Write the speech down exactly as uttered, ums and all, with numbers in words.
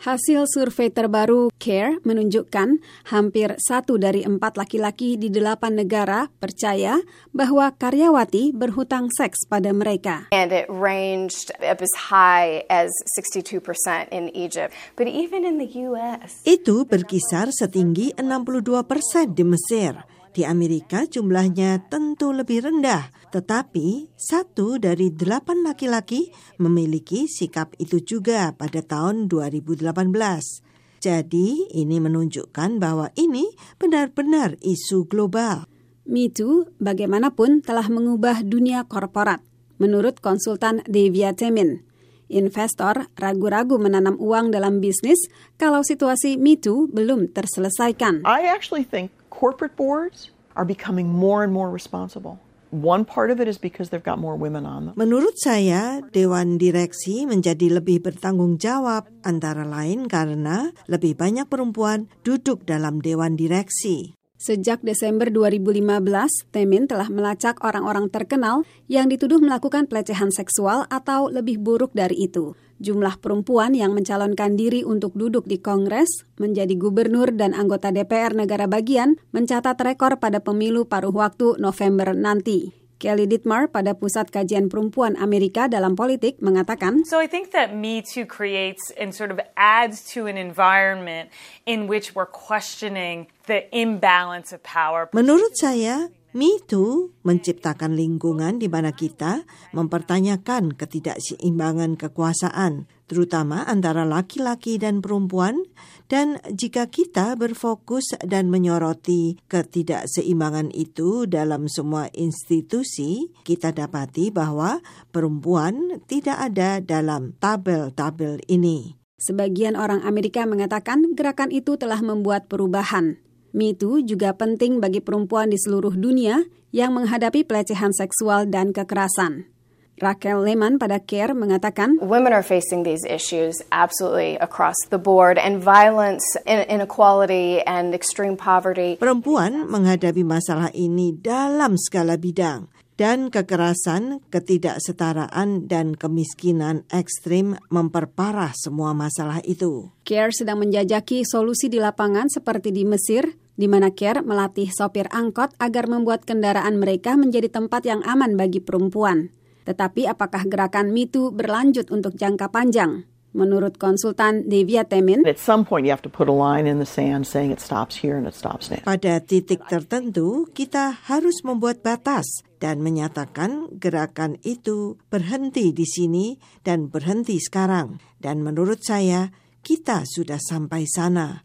Hasil survei terbaru CARE menunjukkan hampir satu dari empat laki-laki di delapan negara percaya bahwa karyawati berhutang seks pada mereka. And it ranged as high as sixty-two percent in Egypt. But even in the U S. Itu berkisar setinggi enam puluh dua persen di Mesir. Di Amerika jumlahnya tentu lebih rendah, tetapi satu dari delapan laki-laki memiliki sikap itu juga pada tahun dua ribu delapan belas. Jadi ini menunjukkan bahwa ini benar-benar isu global. Me Too bagaimanapun telah mengubah dunia korporat, menurut konsultan Devia Temin. Investor ragu-ragu menanam uang dalam bisnis kalau situasi Me Too belum terselesaikan. I actually think corporate boards are becoming more and more responsible. One part of it is because they've got more women on them. Menurut saya, dewan direksi menjadi lebih bertanggung jawab, antara lain karena lebih banyak perempuan duduk dalam dewan direksi. Sejak Desember dua ribu lima belas, Temin telah melacak orang-orang terkenal yang dituduh melakukan pelecehan seksual atau lebih buruk dari itu. Jumlah perempuan yang mencalonkan diri untuk duduk di Kongres, menjadi gubernur dan anggota D P R negara bagian, mencatat rekor pada pemilu paruh waktu November nanti. Kelly Dittmar pada Pusat Kajian Perempuan Amerika dalam Politik mengatakan, So I think that Me Too creates and sort of adds to an environment in which we're questioning the imbalance of power. Menurut saya, Me Too menciptakan lingkungan di mana kita mempertanyakan ketidakseimbangan kekuasaan, terutama antara laki-laki dan perempuan, dan jika kita berfokus dan menyoroti ketidakseimbangan itu dalam semua institusi, kita dapati bahwa perempuan tidak ada dalam tabel-tabel ini. Sebagian orang Amerika mengatakan gerakan itu telah membuat perubahan. Me Too juga penting bagi perempuan di seluruh dunia yang menghadapi pelecehan seksual dan kekerasan. Raquel Lehman pada CARE mengatakan, Women are facing these issues absolutely across the board, and violence, inequality, and extreme poverty. Perempuan menghadapi masalah ini dalam skala bidang, dan kekerasan, ketidaksetaraan, dan kemiskinan ekstrim memperparah semua masalah itu. CARE sedang menjajaki solusi di lapangan seperti di Mesir, di mana CARE melatih sopir angkot agar membuat kendaraan mereka menjadi tempat yang aman bagi perempuan. Tetapi apakah gerakan Me Too berlanjut untuk jangka panjang? Menurut konsultan Devia Temin, At some point you have to put a line in the sand saying it stops here and it stops now. Pada titik tertentu, kita harus membuat batas dan menyatakan gerakan itu berhenti di sini dan berhenti sekarang. Dan menurut saya, kita sudah sampai sana.